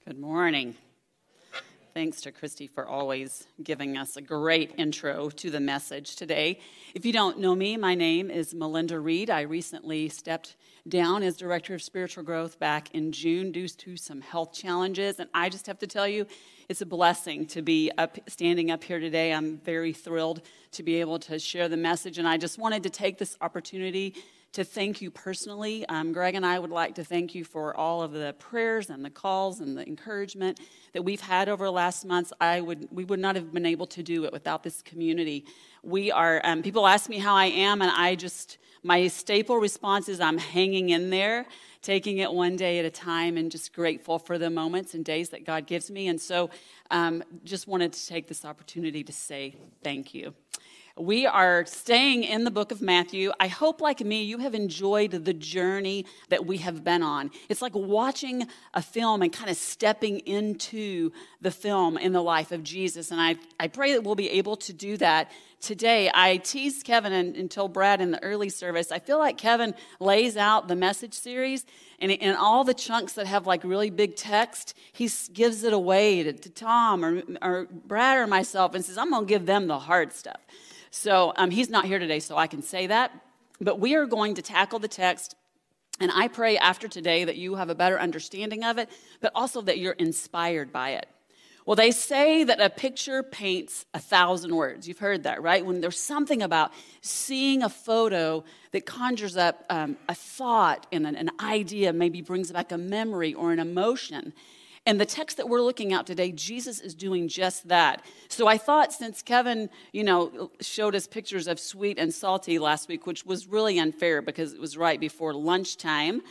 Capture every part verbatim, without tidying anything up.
Good morning. Thanks to Christy for always giving us a great intro to the message today. If you don't know me, my name is Melinda Reed. I recently stepped down as Director of Spiritual Growth back in June due to some health challenges, and I just have to tell you, it's a blessing to be up, standing up here today. I'm very thrilled to be able to share the message, and I just wanted to take this opportunity to thank you personally. Um, Greg and I would like to thank you for all of the prayers and the calls and the encouragement that we've had over the last months. I would, we would not have been able to do it without this community. We are, um, people ask me how I am, and I just, my staple response is I'm hanging in there, taking it one day at a time, and just grateful for the moments and days that God gives me. And so um, just wanted to take this opportunity to say thank you. We are staying in the book of Matthew. I hope, like me, you have enjoyed the journey that we have been on. It's like watching a film and kind of stepping into the film in the life of Jesus. And I, I pray that we'll be able to do that today. I teased Kevin and, and told Brad in the early service, I feel like Kevin lays out the message series, and in all the chunks that have like really big text, he gives it away to, to Tom or, or Brad or myself and says, I'm going to give them the hard stuff. So um, he's not here today, so I can say that. But we are going to tackle the text, and I pray after today that you have a better understanding of it, but also that you're inspired by it. Well, they say that a picture paints a thousand words. You've heard that, right? When there's something about seeing a photo that conjures up um, a thought and an, an idea, maybe brings back a memory or an emotion. And the text that we're looking at today, Jesus is doing just that. So I thought, since Kevin, you know, showed us pictures of sweet and salty last week, which was really unfair because it was right before lunchtime,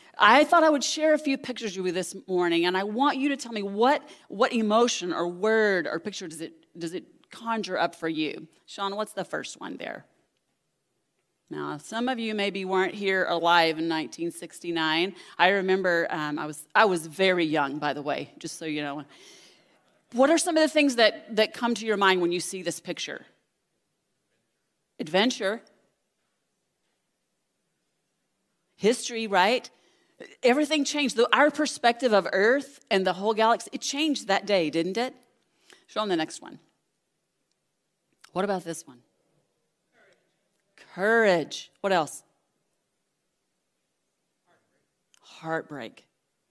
I thought I would share a few pictures with you this morning, and I want you to tell me what what emotion or word or picture does it does it conjure up for you. Sean, what's the first one there? Now, some of you maybe weren't here alive in nineteen sixty-nine. I remember um, I was I was very young, by the way, just so you know. What are some of the things that, that come to your mind when you see this picture? Adventure. History, right? Everything changed. Our perspective of Earth and the whole galaxy, it changed that day, didn't it? Show them the next one. What about this one? Courage. What else? Heartbreak.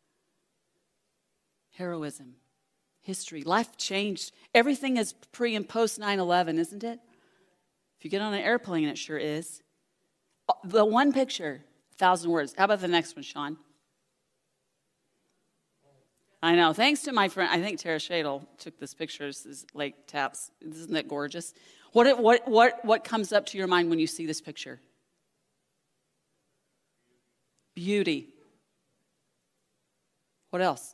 Heroism. History. Life changed. Everything is pre and post nine eleven, isn't it? If you get on an airplane, it sure is. The one picture, a thousand words. How about the next one, Sean? I know. Thanks to my friend, I think Tara Shadle took this picture. This is Lake Tapps. Isn't that gorgeous? What, what, what, what comes up to your mind when you see this picture? Beauty. What else?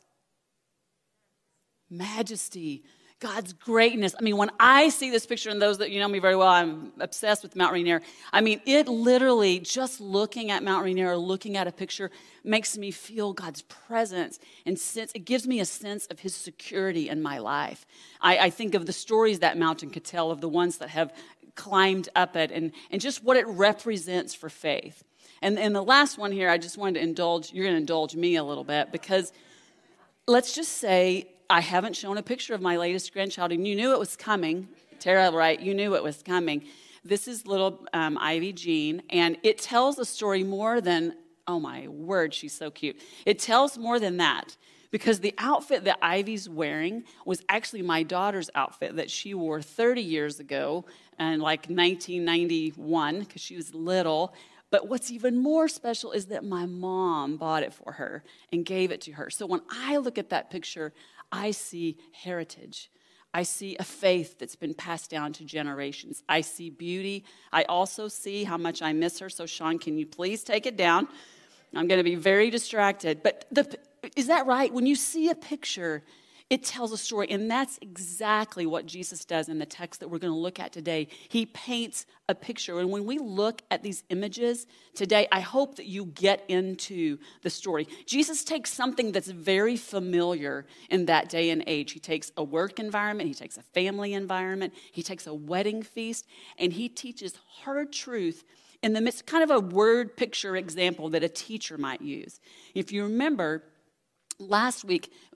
Majesty. God's greatness. I mean, when I see this picture, and those that you know me very well, I'm obsessed with Mount Rainier. I mean, it literally, just looking at Mount Rainier or looking at a picture makes me feel God's presence and sense. It gives me a sense of his security in my life. I, I think of the stories that mountain could tell, of the ones that have climbed up it, and, and just what it represents for faith. And, and the last one here, I just wanted to indulge, you're going to indulge me a little bit, because let's just say, I haven't shown a picture of my latest grandchild, and you knew it was coming. Tara, right? You knew it was coming. This is little um, Ivy Jean, and it tells a story more than, oh my word, she's so cute. It tells more than that, because the outfit that Ivy's wearing was actually my daughter's outfit that she wore thirty years ago, and like nineteen ninety-one, because she was little. But what's even more special is that my mom bought it for her and gave it to her. So when I look at that picture, I see heritage. I see a faith that's been passed down to generations. I see beauty. I also see how much I miss her. So, Sean, can you please take it down? I'm going to be very distracted. But the, is that right? When you see a picture, it tells a story. And that's exactly what Jesus does in the text that we're going to look at today. He paints a picture. And when we look at these images today, I hope that you get into the story. Jesus takes something that's very familiar in that day and age. He takes a work environment. He takes a family environment. He takes a wedding feast. And he teaches hard truth in the midst, kind of a word picture example that a teacher might use. If you remember, last week,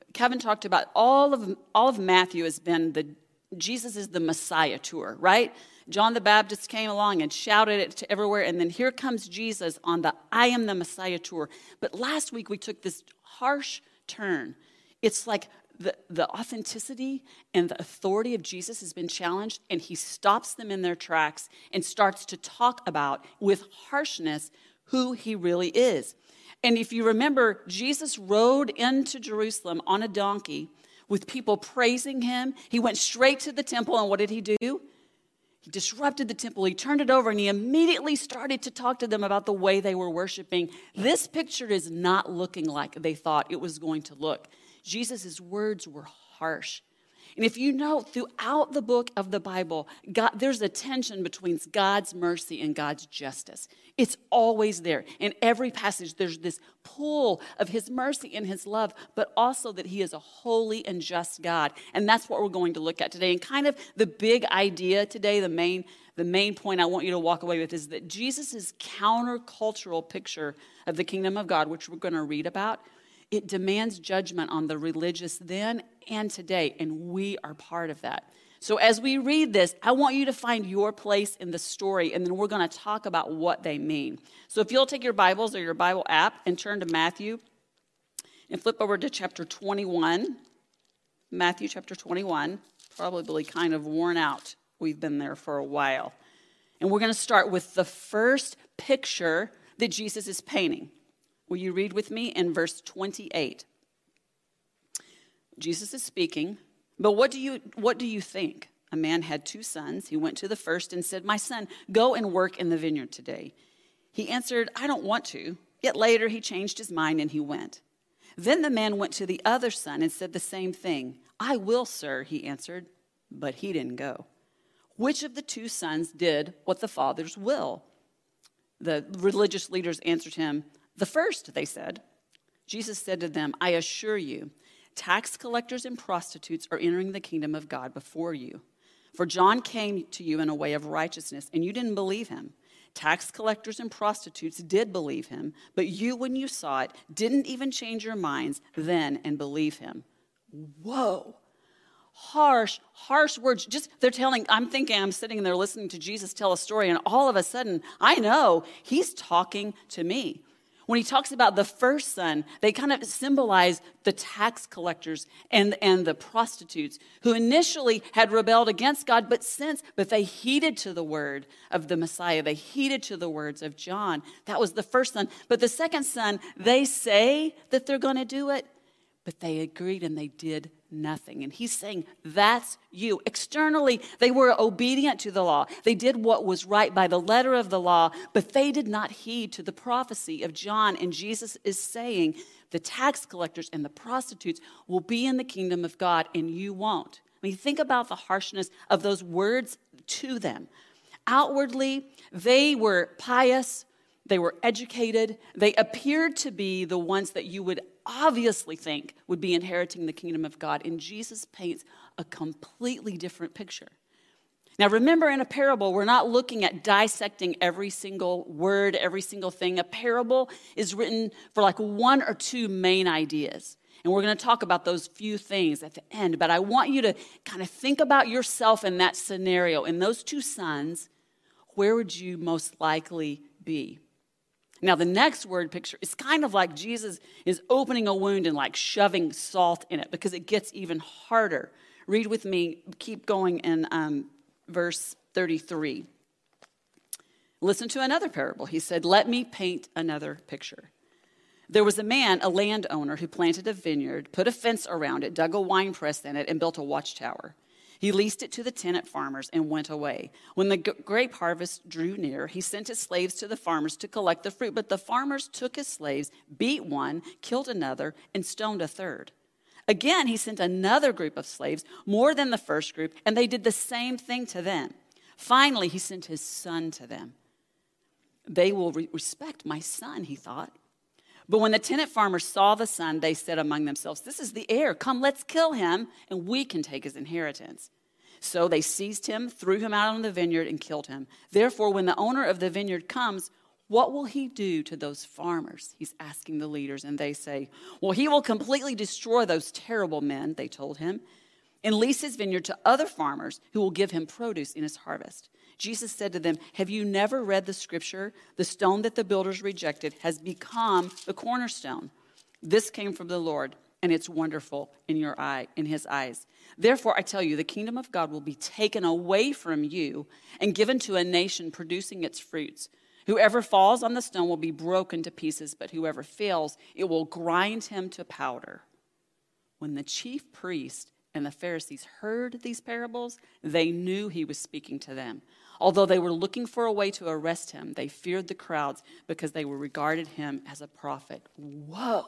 Kevin talked about all of all of Matthew has been the Jesus is the Messiah tour, right? John the Baptist came along and shouted it to everywhere, and then here comes Jesus on the I am the Messiah tour. But last week we took this harsh turn. It's like the, the authenticity and the authority of Jesus has been challenged, and he stops them in their tracks and starts to talk about, with harshness, who he really is. And if you remember, Jesus rode into Jerusalem on a donkey with people praising him. He went straight to the temple, and what did he do? He disrupted the temple. He turned it over, and he immediately started to talk to them about the way they were worshiping. This picture is not looking like they thought it was going to look. Jesus' words were harsh. And if you know, throughout the book of the Bible, God, there's a tension between God's mercy and God's justice. It's always there. In every passage, there's this pull of his mercy and his love, but also that he is a holy and just God. And that's what we're going to look at today. And kind of the big idea today, the main, the main point I want you to walk away with is that Jesus' countercultural picture of the kingdom of God, which we're going to read about, it demands judgment on the religious then and today, and we are part of that. So as we read this, I want you to find your place in the story, and then we're going to talk about what they mean. So if you'll take your Bibles or your Bible app and turn to Matthew and flip over to chapter twenty-one. Matthew chapter twenty-one, probably kind of worn out. We've been there for a while. And we're going to start with the first picture that Jesus is painting. Will you read with me in verse twenty-eight? Jesus is speaking, but what do you what do you think? A man had two sons. He went to the first and said, "My son, go and work in the vineyard today." He answered, "I don't want to." Yet later he changed his mind and he went. Then the man went to the other son and said the same thing. "I will, sir," he answered, but he didn't go. Which of the two sons did what the father's will? The religious leaders answered him, "The first," they said. Jesus said to them, "I assure you, tax collectors and prostitutes are entering the kingdom of God before you. For John came to you in a way of righteousness, and you didn't believe him. Tax collectors and prostitutes did believe him, but you, when you saw it, didn't even change your minds then and believe him." Whoa. Harsh, harsh words. Just, they're telling, I'm thinking, I'm sitting there listening to Jesus tell a story, and all of a sudden, I know he's talking to me. When he talks about the first son, they kind of symbolize the tax collectors and, and the prostitutes who initially had rebelled against God, but since, but they heeded to the word of the Messiah. They heeded to the words of John. That was the first son. But the second son, they say that they're going to do it, but they agreed and they did nothing. And he's saying, that's you. Externally, they were obedient to the law. They did what was right by the letter of the law, but they did not heed to the prophecy of John. And Jesus is saying, the tax collectors and the prostitutes will be in the kingdom of God, and you won't. I mean, think about the harshness of those words to them. Outwardly, they were pious. They were educated. They appeared to be the ones that you would obviously think would be inheriting the kingdom of God. And Jesus paints a completely different picture. Now, remember, in a parable, we're not looking at dissecting every single word, every single thing. A parable is written for like one or two main ideas. And we're going to talk about those few things at the end. But I want you to kind of think about yourself in that scenario. In those two sons, where would you most likely be? Now, the next word picture is kind of like Jesus is opening a wound and like shoving salt in it because it gets even harder. Read with me, keep going in um, verse thirty-three. Listen to another parable. He said, "Let me paint another picture. There was a man, a landowner, who planted a vineyard, put a fence around it, dug a wine press in it, and built a watchtower. He leased it to the tenant farmers and went away. When the grape harvest drew near, he sent his slaves to the farmers to collect the fruit. But the farmers took his slaves, beat one, killed another, and stoned a third. Again, he sent another group of slaves, more than the first group, and they did the same thing to them. Finally, he sent his son to them. They will re- respect my son, he thought. But when the tenant farmers saw the son, they said among themselves, 'This is the heir. Come, let's kill him, and we can take his inheritance.' So they seized him, threw him out on the vineyard, and killed him. Therefore, when the owner of the vineyard comes, What will he do to those farmers? He's asking the leaders, and they say, well, he will completely destroy those terrible men, they told him, and lease his vineyard to other farmers who will give him produce in his harvest. Jesus said to them, have you never read the scripture? The stone that the builders rejected has become the cornerstone. This came from the Lord, and it's wonderful in your eye, in his eyes. Therefore, I tell you, the kingdom of God will be taken away from you and given to a nation producing its fruits. Whoever falls on the stone will be broken to pieces, but whoever fails, it will grind him to powder. When the chief priest and the Pharisees heard these parables, they knew he was speaking to them. Although they were looking for a way to arrest him, they feared the crowds because they regarded him as a prophet. Whoa.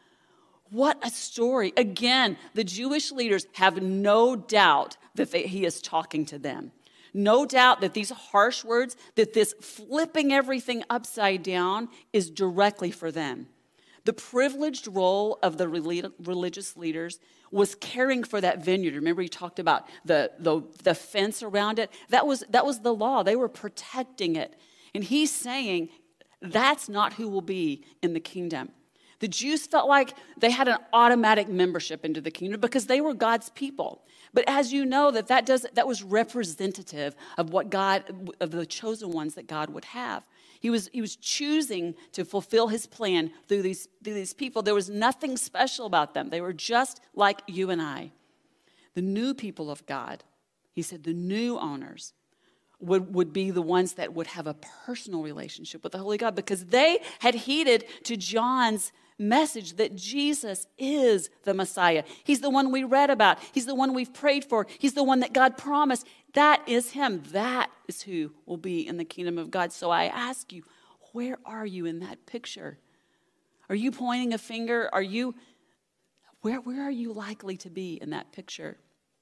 What a story. Again, the Jewish leaders have no doubt that they, he is talking to them. No doubt that these harsh words, that this flipping everything upside down is directly for them. The privileged role of the religious leaders was caring for that vineyard. Remember, he talked about the, the, the fence around it. That was, that was the law. They were protecting it. And he's saying that's not who will be in the kingdom. The Jews felt like they had an automatic membership into the kingdom because they were God's people. But as you know, that that, does, that was representative of what God, of the chosen ones that God would have. He was, he was choosing to fulfill his plan through these, through these people. There was nothing special about them. They were just like you and I. The new people of God, he said the new owners, would, would be the ones that would have a personal relationship with the Holy God because they had heeded to John's message that Jesus is the Messiah. He's the one we read about. He's the one we've prayed for. He's the one that God promised. That is him. That is who will be in the kingdom of God. So I ask you, where are you in that picture? Are you pointing a finger? Are you, where, where are you likely to be in that picture?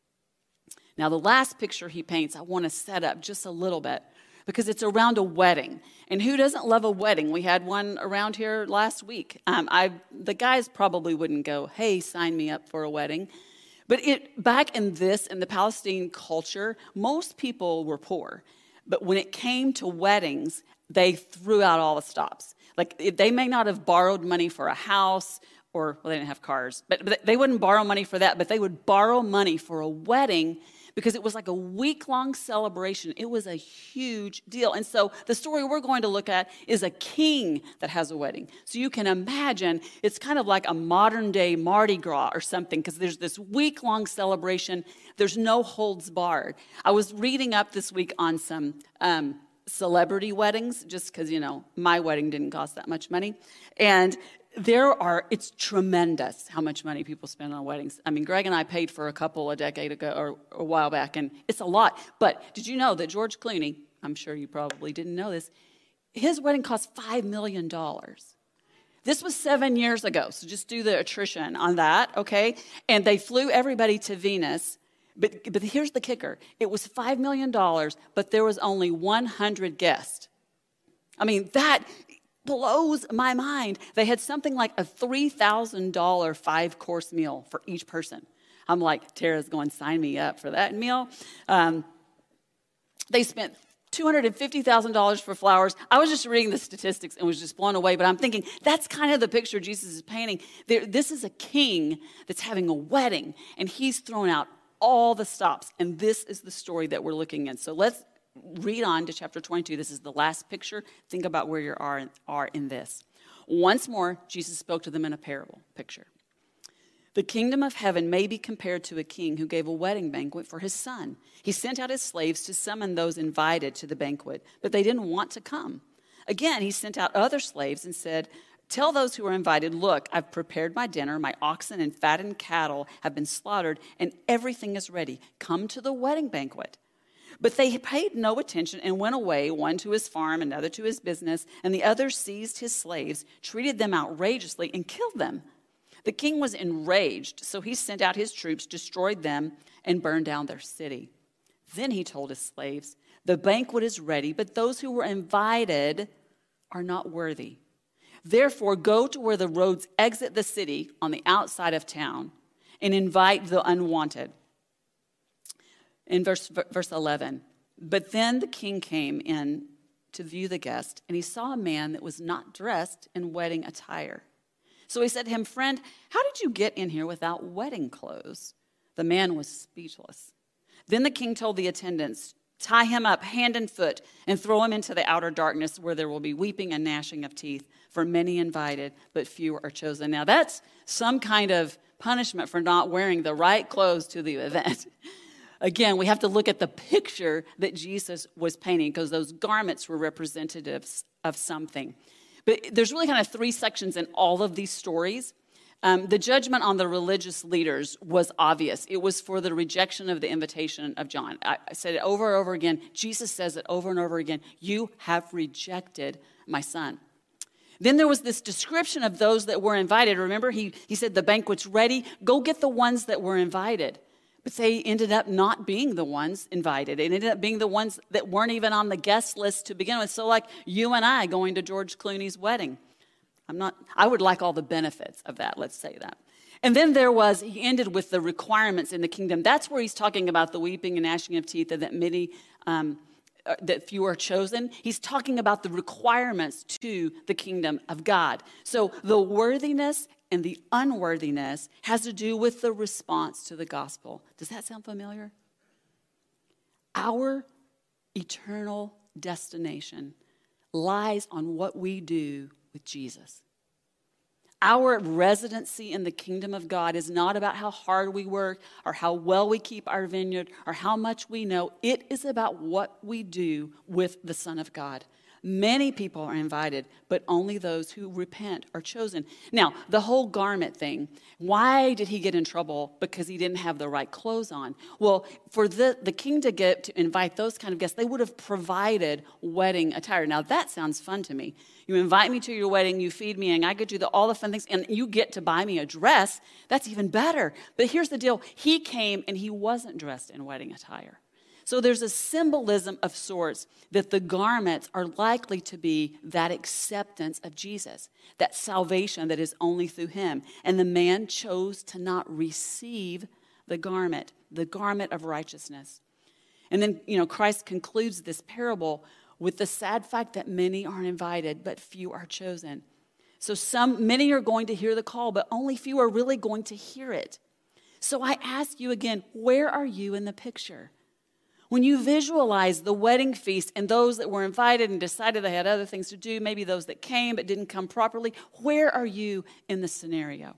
Now, the last picture he paints, I want to set up just a little bit because it's around a wedding. And who doesn't love a wedding? We had one around here last week. Um, I the guys probably wouldn't go, hey, sign me up for a wedding. But it back in this, in the Palestinian culture, most people were poor. But when it came to weddings, they threw out all the stops. Like, it, they may not have borrowed money for a house or, well, they didn't have cars. But, but they wouldn't borrow money for that, but they would borrow money for a wedding because it was like a week-long celebration. It was a huge deal. And so the story we're going to look at is a king that has a wedding. So you can imagine it's kind of like a modern-day Mardi Gras or something because there's this week-long celebration. There's no holds barred. I was reading up this week on some um, celebrity weddings just because, you know, my wedding didn't cost that much money. And there are, it's tremendous how much money people spend on weddings. I mean, Greg and I paid for a couple a decade ago or a while back, and it's a lot. But did you know that George Clooney, I'm sure you probably didn't know this, his wedding cost five million dollars. This was seven years ago, so just do the attrition on that, okay? And they flew everybody to Venus, but, but here's the kicker. It was five million dollars, but there was only one hundred guests. I mean, that blows my mind. They had something like a three thousand dollars five-course meal for each person. I'm like, Tara's going to sign me up for that meal. Um, they spent two hundred fifty thousand dollars for flowers. I was just reading the statistics and was just blown away, but I'm thinking that's kind of the picture Jesus is painting. There, this is a king that's having a wedding, and he's thrown out all the stops, and this is the story that we're looking at. So let's read on to chapter twenty-two. This is the last picture. Think about where you are, are in this. Once more, Jesus spoke to them in a parable picture. The kingdom of heaven may be compared to a king who gave a wedding banquet for his son. He sent out his slaves to summon those invited to the banquet, but they didn't want to come. Again, he sent out other slaves and said, tell those who are invited, look, I've prepared my dinner. My oxen and fattened cattle have been slaughtered, and everything is ready. Come to the wedding banquet. But they paid no attention and went away, one to his farm, another to his business, and the other seized his slaves, treated them outrageously, and killed them. The king was enraged, so he sent out his troops, destroyed them, and burned down their city. Then he told his slaves, the banquet is ready, but those who were invited are not worthy. Therefore, go to where the roads exit the city on the outside of town and invite the unwanted. In verse, verse eleven, but then the king came in to view the guest, and he saw a man that was not dressed in wedding attire. So he said to him, "Friend, how did you get in here without wedding clothes?" The man was speechless. Then the king told the attendants, "Tie him up hand and foot and throw him into the outer darkness where there will be weeping and gnashing of teeth, for many invited, but few are chosen." Now that's some kind of punishment for not wearing the right clothes to the event. Again, we have to look at the picture that Jesus was painting, because those garments were representatives of something. But there's really kind of three sections in all of these stories. Um, the judgment on the religious leaders was obvious. It was for the rejection of the invitation of John. I, I said it over and over again. Jesus says it over and over again. "You have rejected my son." Then there was this description of those that were invited. Remember, he, he said, "The banquet's ready. Go get the ones that were invited." But they ended up not being the ones invited. It ended up being the ones that weren't even on the guest list to begin with. So like you and I going to George Clooney's wedding. I'm not, I would like all the benefits of that, let's say that. And then there was, he ended with the requirements in the kingdom. That's where he's talking about the weeping and gnashing of teeth, and that many, um, that few are chosen. He's talking about the requirements to the kingdom of God. So the worthiness and the unworthiness has to do with the response to the gospel. Does that sound familiar? Our eternal destination lies on what we do with Jesus. Our residency in the kingdom of God is not about how hard we work or how well we keep our vineyard or how much we know. It is about what we do with the Son of God. Many people are invited, but only those who repent are chosen. Now, the whole garment thing, why did he get in trouble? Because he didn't have the right clothes on. Well, for the, the king to get to invite those kind of guests, they would have provided wedding attire. Now, that sounds fun to me. You invite me to your wedding, you feed me, and I get you the, all the fun things, and you get to buy me a dress. That's even better. But here's the deal. He came, and he wasn't dressed in wedding attire. So there's a symbolism of sorts that the garments are likely to be that acceptance of Jesus, that salvation that is only through him. And the man chose to not receive the garment, the garment of righteousness. And then, you know, Christ concludes this parable with the sad fact that many are invited, but few are chosen. So some, many are going to hear the call, but only few are really going to hear it. So I ask you again, where are you in the picture? When you visualize the wedding feast and those that were invited and decided they had other things to do, maybe those that came but didn't come properly, where are you in the scenario?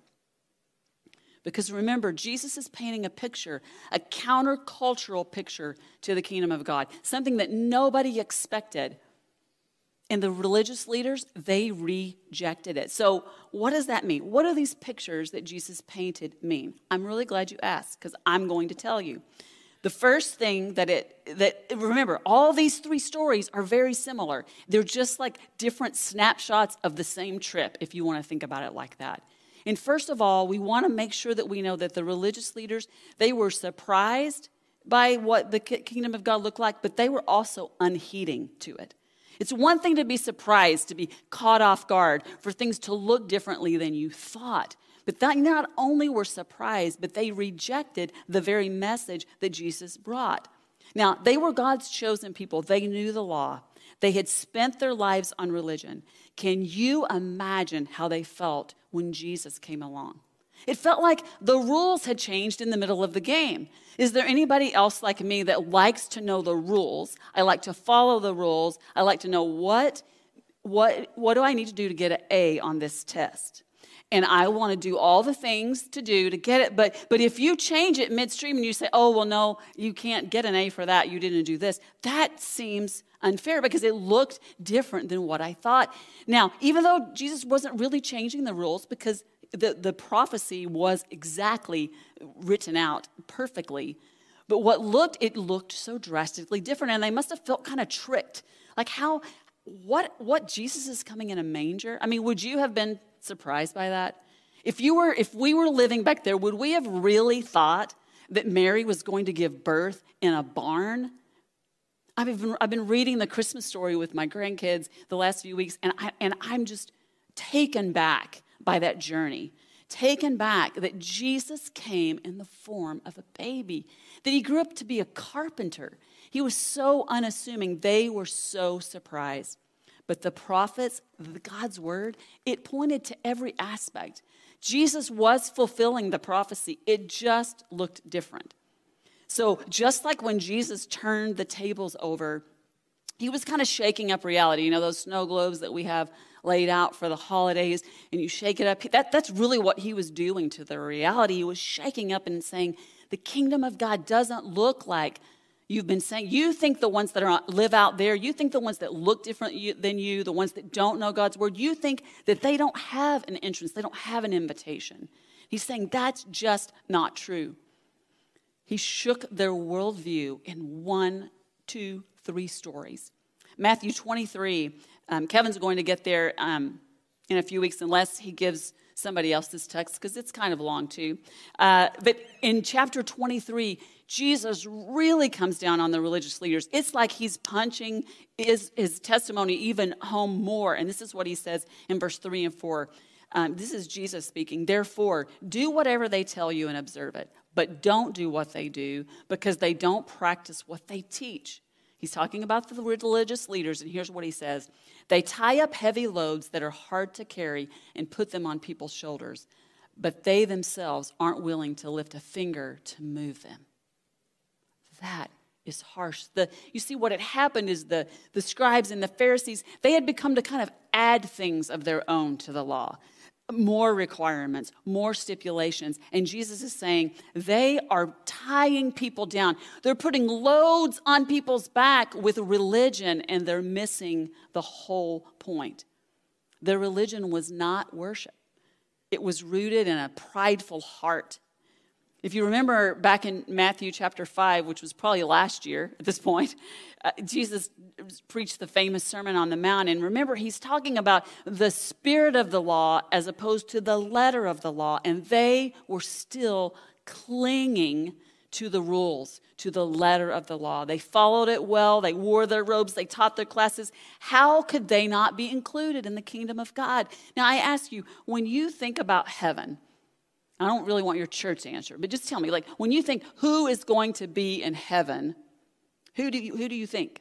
Because remember, Jesus is painting a picture, a countercultural picture to the kingdom of God, something that nobody expected. And the religious leaders, they rejected it. So what does that mean? What do these pictures that Jesus painted mean? I'm really glad you asked, because I'm going to tell you. The first thing that it, that remember, all these three stories are very similar. They're just like different snapshots of the same trip, if you want to think about it like that. And first of all, we want to make sure that we know that the religious leaders, they were surprised by what the kingdom of God looked like, but they were also unheeding to it. It's one thing to be surprised, to be caught off guard, for things to look differently than you thought. But they not only were surprised, but they rejected the very message that Jesus brought. Now, they were God's chosen people. They knew the law. They had spent their lives on religion. Can you imagine how they felt when Jesus came along? It felt like the rules had changed in the middle of the game. Is there anybody else like me that likes to know the rules? I like to follow the rules. I like to know what, what, what do I need to do to get an A on this test? And I want to do all the things to do to get it. But but if you change it midstream and you say, oh, well, no, you can't get an A for that. You didn't do this. That seems unfair because it looked different than what I thought. Now, even though Jesus wasn't really changing the rules because the, the prophecy was exactly written out perfectly, but what looked, it looked so drastically different. And they must have felt kind of tricked. Like how, what, what, Jesus is coming in a manger? I mean, would you have been surprised by that? If you were, if we were living back there, would we have really thought that Mary was going to give birth in a barn? I've been, I've been reading the Christmas story with my grandkids the last few weeks, and I, and I'm just taken back by that journey taken back that Jesus came in the form of a baby, that he grew up to be a carpenter. He was so unassuming. They were so surprised. But the prophets, God's word, it pointed to every aspect. Jesus was fulfilling the prophecy. It just looked different. So just like when Jesus turned the tables over, he was kind of shaking up reality. You know, those snow globes that we have laid out for the holidays, and you shake it up. That, that's really what he was doing to the reality. He was shaking up and saying, the kingdom of God doesn't look like you've been saying. You think the ones that are live out there, you think the ones that look different than you, the ones that don't know God's word, you think that they don't have an entrance, they don't have an invitation. He's saying that's just not true. He shook their worldview in one, two, three stories. Matthew twenty-three, um, Kevin's going to get there um, in a few weeks unless he gives somebody else this text because it's kind of long too. Uh, but in chapter twenty-three, Jesus really comes down on the religious leaders. It's like he's punching his, his testimony even home more. And this is what he says in verse three and four. Um, this is Jesus speaking. Therefore, do whatever they tell you and observe it. But don't do what they do because they don't practice what they teach. He's talking about the religious leaders, and here's what he says. They tie up heavy loads that are hard to carry and put them on people's shoulders, but they themselves aren't willing to lift a finger to move them. That is harsh. The, you see, what had happened is the, the scribes and the Pharisees, they had become to kind of add things of their own to the law. More requirements, more stipulations. And Jesus is saying they are tying people down. They're putting loads on people's back with religion, and they're missing the whole point. Their religion was not worship. It was rooted in a prideful heart. If you remember back in Matthew chapter five, which was probably last year at this point, uh, Jesus preached the famous Sermon on the Mount. And remember, he's talking about the spirit of the law as opposed to the letter of the law. And they were still clinging to the rules, to the letter of the law. They followed it well. They wore their robes. They taught their classes. How could they not be included in the kingdom of God? Now, I ask you, when you think about heaven, I don't really want your church to answer, but just tell me, like, when you think who is going to be in heaven, who do you, who do you think?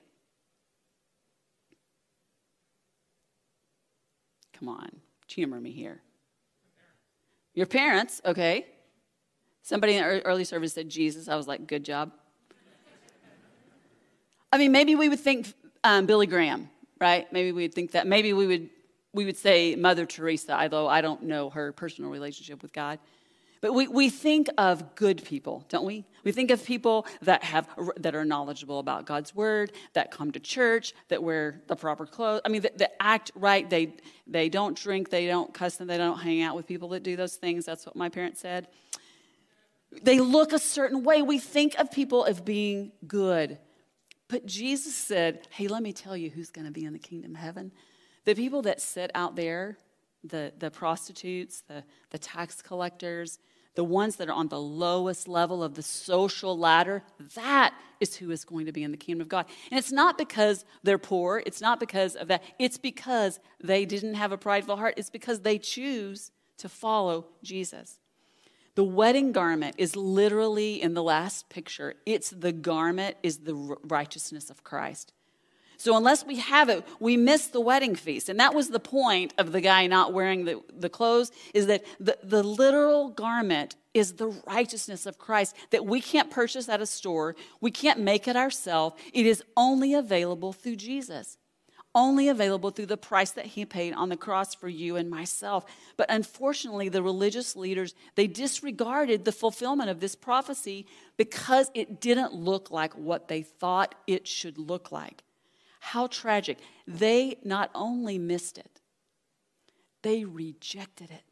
Come on, humor me here. Your parents, okay. Somebody in the early service said Jesus. I was like, good job. I mean, maybe we would think um, Billy Graham, right? Maybe we'd think that. Maybe we would we would say Mother Teresa, although I don't know her personal relationship with God. But we, we think of good people, don't we? We think of people that have that are knowledgeable about God's word, that come to church, that wear the proper clothes. I mean, that, that act right. They they don't drink, they don't cuss, and they don't hang out with people that do those things. That's what my parents said. They look a certain way. We think of people as being good. But Jesus said, hey, let me tell you who's going to be in the kingdom of heaven. The people that sit out there, the, the prostitutes, the, the tax collectors, the ones that are on the lowest level of the social ladder, that is who is going to be in the kingdom of God. And it's not because they're poor. It's not because of that. It's because they didn't have a prideful heart. It's because they choose to follow Jesus. The wedding garment is literally, in the last picture, it's the garment is the righteousness of Christ. So unless we have it, we miss the wedding feast. And that was the point of the guy not wearing the, the clothes, is that the, the literal garment is the righteousness of Christ that we can't purchase at a store. We can't make it ourselves. It is only available through Jesus. Only available through the price that he paid on the cross for you and myself. But unfortunately, the religious leaders, they disregarded the fulfillment of this prophecy because it didn't look like what they thought it should look like. How tragic. They not only missed it, they rejected it.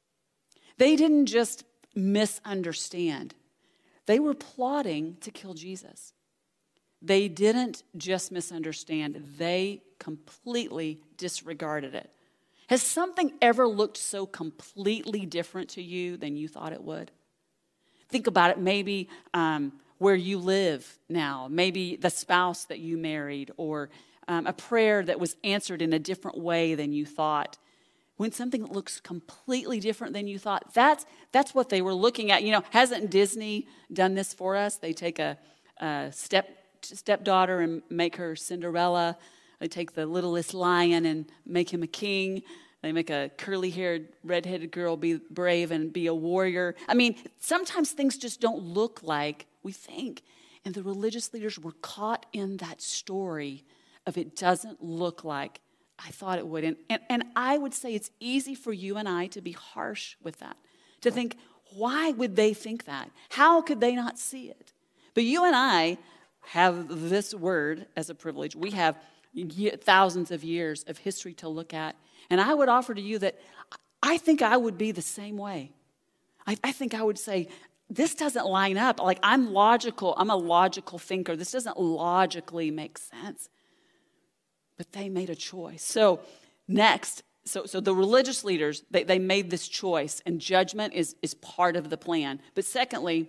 They didn't just misunderstand. They were plotting to kill Jesus. They didn't just misunderstand. They completely disregarded it. Has something ever looked so completely different to you than you thought it would? Think about it. Maybe um, where you live now, maybe the spouse that you married, or um, a prayer that was answered in a different way than you thought. When something looks completely different than you thought, that's that's what they were looking at. You know, hasn't Disney done this for us? They take a, a step stepdaughter and make her Cinderella. They take the littlest lion and make him a king. They make a curly-haired, red-headed girl be brave and be a warrior. I mean, sometimes things just don't look like we think. And the religious leaders were caught in that story of it doesn't look like I thought it would. And, and, and I would say it's easy for you and I to be harsh with that, to think, why would they think that? How could they not see it? But you and I have this word as a privilege. We have thousands of years of history to look at. And I would offer to you that I think I would be the same way. I, I think I would say, this doesn't line up. Like, I'm logical. I'm a logical thinker. This doesn't logically make sense. But they made a choice. So next, so, so the religious leaders, they, they made this choice, and judgment is, is part of the plan. But secondly,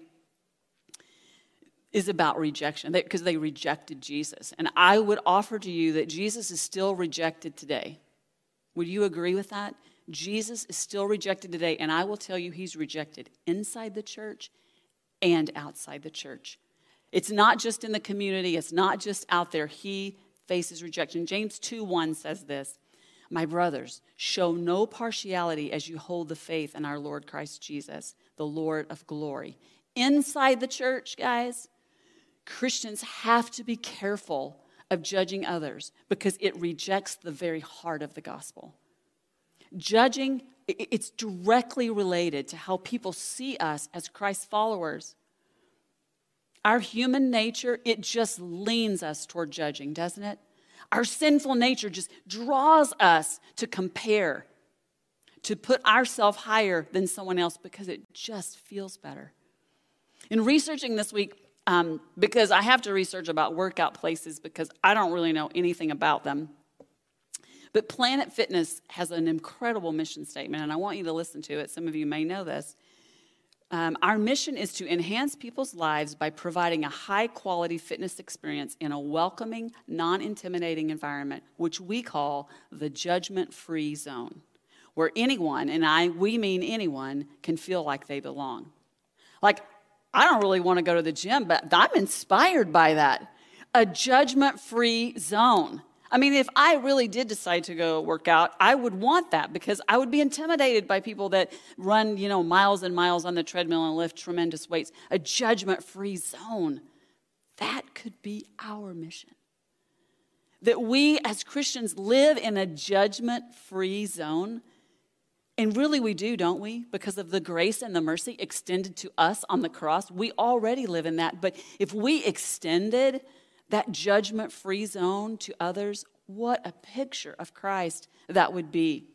is about rejection, because they, they rejected Jesus. And I would offer to you that Jesus is still rejected today. Would you agree with that? Jesus is still rejected today, and I will tell you he's rejected inside the church and outside the church. It's not just in the community. It's not just out there. He faces rejection. James two one says this, "My brothers, show no partiality as you hold the faith in our Lord Christ Jesus, the Lord of glory." Inside the church, guys, Christians have to be careful of judging others because it rejects the very heart of the gospel. Judging, it's directly related to how people see us as Christ followers. Our human nature, it just leans us toward judging, doesn't it? Our sinful nature just draws us to compare, to put ourselves higher than someone else because it just feels better. In researching this week, um, because I have to research about workout places because I don't really know anything about them, but Planet Fitness has an incredible mission statement, and I want you to listen to it. Some of you may know this. Um, our mission is to enhance people's lives by providing a high-quality fitness experience in a welcoming, non-intimidating environment, which we call the judgment-free zone, where anyone, and I, we mean anyone, can feel like they belong. Like, I don't really want to go to the gym, but I'm inspired by that. A judgment-free zone. I mean, if I really did decide to go work out, I would want that because I would be intimidated by people that run, you know, miles and miles on the treadmill and lift tremendous weights. A judgment-free zone. That could be our mission. That we as Christians live in a judgment-free zone. And really we do, don't we? Because of the grace and the mercy extended to us on the cross. We already live in that. But if we extended that judgment-free zone to others, what a picture of Christ that would be.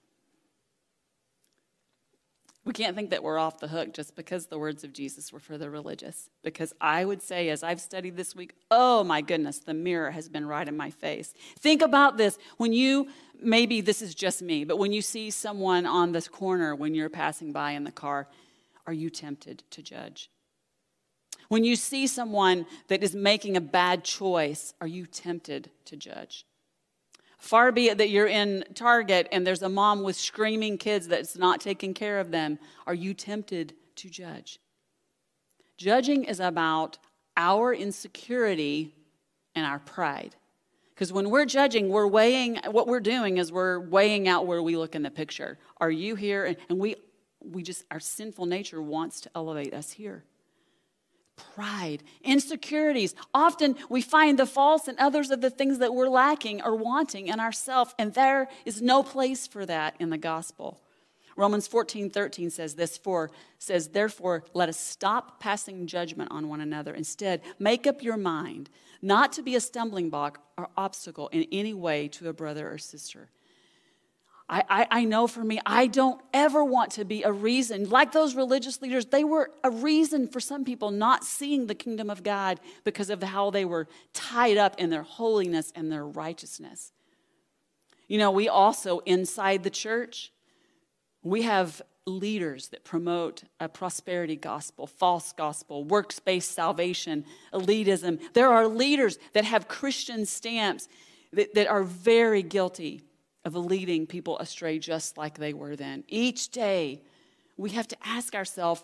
We can't think that we're off the hook just because the words of Jesus were for the religious. Because I would say, as I've studied this week, oh my goodness, the mirror has been right in my face. Think about this. When you, maybe this is just me, but when you see someone on this corner when you're passing by in the car, are you tempted to judge? When you see someone that is making a bad choice, are you tempted to judge? Far be it that you're in Target and there's a mom with screaming kids that's not taking care of them. Are you tempted to judge? Judging is about our insecurity and our pride. Because when we're judging, we're weighing, what we're doing is we're weighing out where we look in the picture. Are you here? And, and we, we just, our sinful nature wants to elevate us here. Pride, insecurities. Often we find the faults in others of the things that we're lacking or wanting in ourselves, and there is no place for that in the gospel. Romans fourteen thirteen says this, for says, therefore, let us stop passing judgment on one another. Instead, make up your mind not to be a stumbling block or obstacle in any way to a brother or sister. I, I, I know for me, I don't ever want to be a reason. Like those religious leaders, they were a reason for some people not seeing the kingdom of God because of how they were tied up in their holiness and their righteousness. You know, we also, inside the church, we have leaders that promote a prosperity gospel, false gospel, works-based salvation, elitism. There are leaders that have Christian stamps that, that are very guilty of leading people astray just like they were then. Each day, we have to ask ourselves,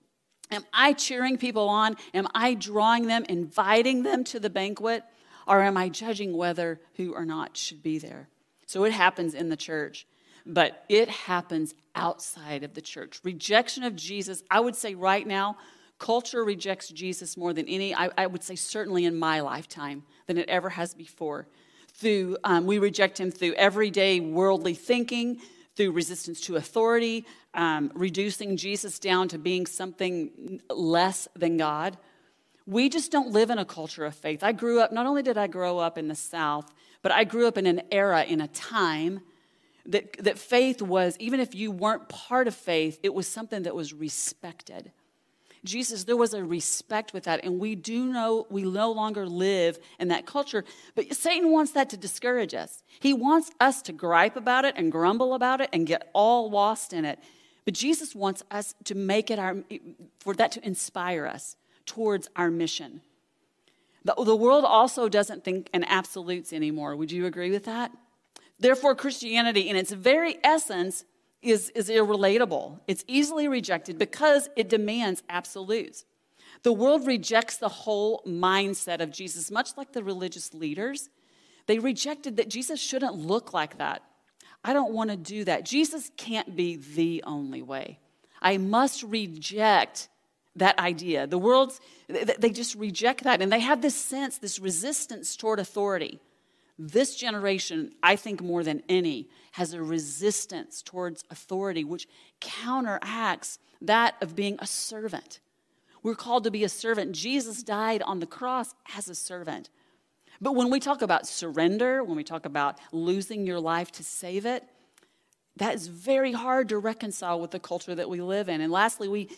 am I cheering people on? Am I drawing them, inviting them to the banquet? Or am I judging whether who or not should be there? So it happens in the church, but it happens outside of the church. Rejection of Jesus, I would say right now, culture rejects Jesus more than any, I, I would say certainly in my lifetime, than it ever has before. Through, um, we reject him through everyday worldly thinking, through resistance to authority, um, reducing Jesus down to being something less than God. We just don't live in a culture of faith. I grew up, not only did I grow up in the South, but I grew up in an era, in a time that, that faith was, even if you weren't part of faith, it was something that was respected. Jesus, there was a respect with that, and we do know we no longer live in that culture, but Satan wants that to discourage us. He wants us to gripe about it and grumble about it and get all lost in it, but Jesus wants us to make it our, for that to inspire us towards our mission. The, the world also doesn't think in absolutes anymore. Would you agree with that? Therefore, Christianity, in its very essence, is, is irrelatable. It's easily rejected because it demands absolutes. The world rejects the whole mindset of Jesus, much like the religious leaders. They rejected that Jesus shouldn't look like that. I don't want to do that. Jesus can't be the only way. I must reject that idea. The world's, they just reject that, and they have this sense, this resistance toward authority. This generation, I think more than any, has a resistance towards authority, which counteracts that of being a servant. We're called to be a servant. Jesus died on the cross as a servant. But when we talk about surrender, when we talk about losing your life to save it, that is very hard to reconcile with the culture that we live in. And lastly, we,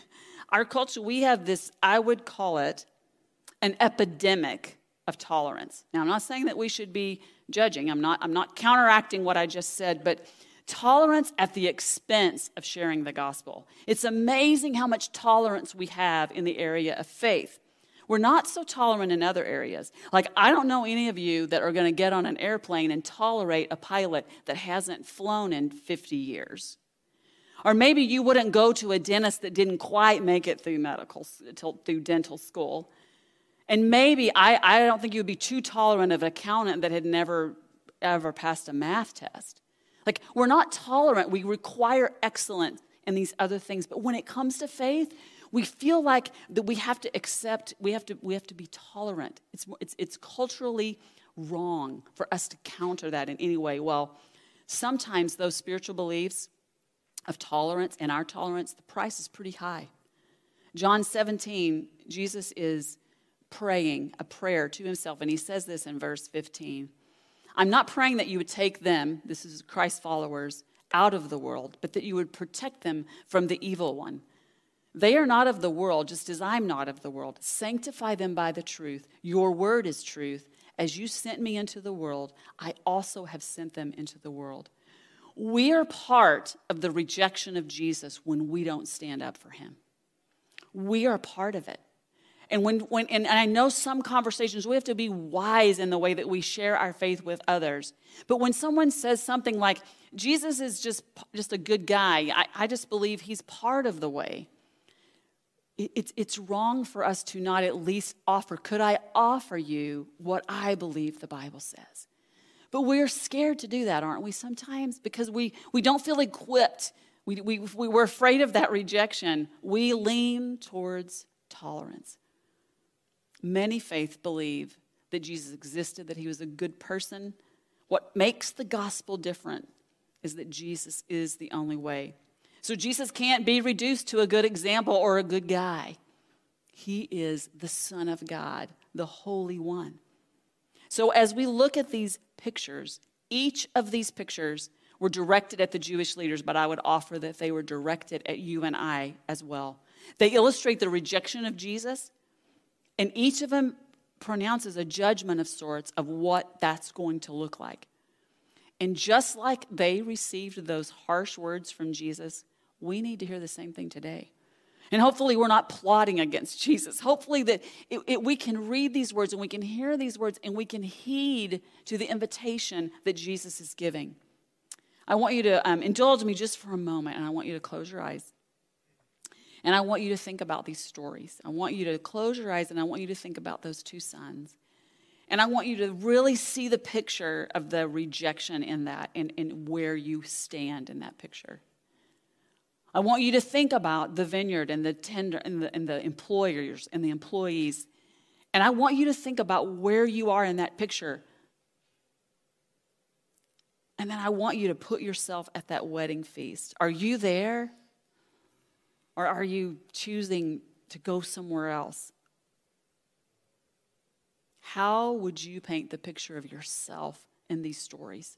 our culture, we have this, I would call it, an epidemic of tolerance. Now, I'm not saying that we should be judging. I'm not, I'm not counteracting what I just said, but tolerance at the expense of sharing the gospel. It's amazing how much tolerance we have in the area of faith. We're not so tolerant in other areas. Like, I don't know any of you that are going to get on an airplane and tolerate a pilot that hasn't flown in fifty years. Or maybe you wouldn't go to a dentist that didn't quite make it through medical, through dental school. And maybe, I, I don't think you would be too tolerant of an accountant that had never, ever passed a math test. Like, we're not tolerant. We require excellence in these other things. But when it comes to faith, we feel like that we have to accept, we have to, we have to be tolerant. It's, it's, it's culturally wrong for us to counter that in any way. Well, sometimes those spiritual beliefs of tolerance and our tolerance, the price is pretty high. John seventeen, Jesus is praying a prayer to himself, and he says this in verse fifteen. I'm not praying that you would take them, this is Christ's followers, out of the world, but that you would protect them from the evil one. They are not of the world, just as I'm not of the world. Sanctify them by the truth. Your word is truth. As you sent me into the world, I also have sent them into the world. We are part of the rejection of Jesus when we don't stand up for him. We are part of it. And when, when and I know some conversations, we have to be wise in the way that we share our faith with others. But when someone says something like, Jesus is just, just a good guy, I, I just believe he's part of the way. It, it's, it's wrong for us to not at least offer, could I offer you what I believe the Bible says? But we're scared to do that, aren't we, sometimes? Because we, we don't feel equipped. We, we, we, we're afraid of that rejection. We lean towards tolerance. Many faiths believe that Jesus existed, that he was a good person. What makes the gospel different is that Jesus is the only way. So Jesus can't be reduced to a good example or a good guy. He is the Son of God, the Holy One. So as we look at these pictures, each of these pictures were directed at the Jewish leaders, but I would offer that they were directed at you and I as well. They illustrate the rejection of Jesus, and each of them pronounces a judgment of sorts of what that's going to look like. And just like they received those harsh words from Jesus, we need to hear the same thing today. And hopefully we're not plotting against Jesus. Hopefully that it, it, we can read these words and we can hear these words and we can heed to the invitation that Jesus is giving. I want you to um, indulge me just for a moment, and I want you to close your eyes. And I want you to think about these stories. I want you to close your eyes, and I want you to think about those two sons. And I want you to really see the picture of the rejection in that and, and where you stand in that picture. I want you to think about the vineyard and the tender and the, and the employers and the employees. And I want you to think about where you are in that picture. And then I want you to put yourself at that wedding feast. Are you there? Or are you choosing to go somewhere else? How would you paint the picture of yourself in these stories?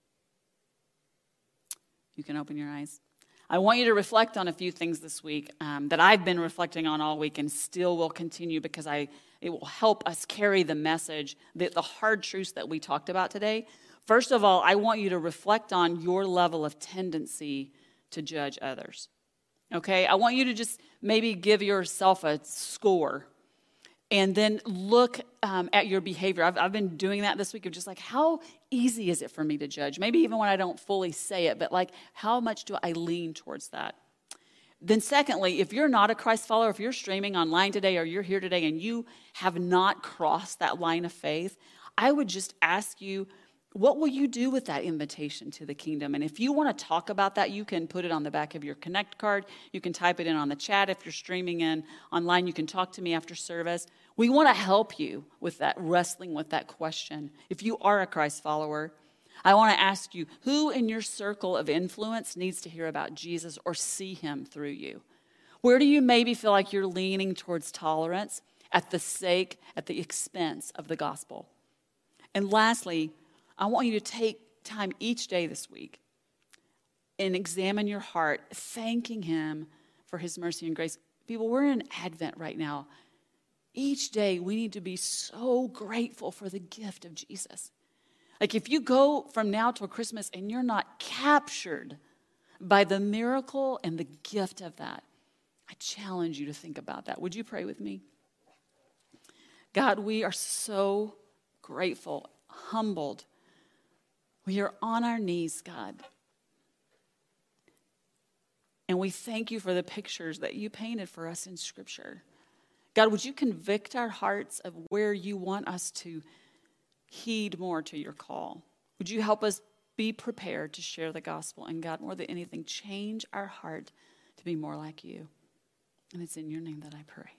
You can open your eyes. I want you to reflect on a few things this week um, that I've been reflecting on all week and still will continue because I it will help us carry the message, the, the hard truths that we talked about today. First of all, I want you to reflect on your level of tendency to judge others. Okay? I want you to just maybe give yourself a score and then look um, at your behavior. I've, I've been doing that this week of just like, how easy is it for me to judge? Maybe even when I don't fully say it, but like, how much do I lean towards that? Then secondly, if you're not a Christ follower, if you're streaming online today or you're here today and you have not crossed that line of faith, I would just ask you, what will you do with that invitation to the kingdom? And if you want to talk about that, you can put it on the back of your Connect card. You can type it in on the chat. If you're streaming in online, you can talk to me after service. We want to help you with that, wrestling with that question. If you are a Christ follower, I want to ask you, who in your circle of influence needs to hear about Jesus or see him through you? Where do you maybe feel like you're leaning towards tolerance at the sake, at the expense of the gospel? And lastly, I want you to take time each day this week and examine your heart, thanking him for his mercy and grace. People, we're in Advent right now. Each day we need to be so grateful for the gift of Jesus. Like if you go from now till Christmas and you're not captured by the miracle and the gift of that, I challenge you to think about that. Would you pray with me? God, we are so grateful, humbled. We are on our knees, God. And we thank you for the pictures that you painted for us in Scripture. God, would you convict our hearts of where you want us to heed more to your call? Would you help us be prepared to share the gospel? And God, more than anything, change our heart to be more like you. And it's in your name that I pray.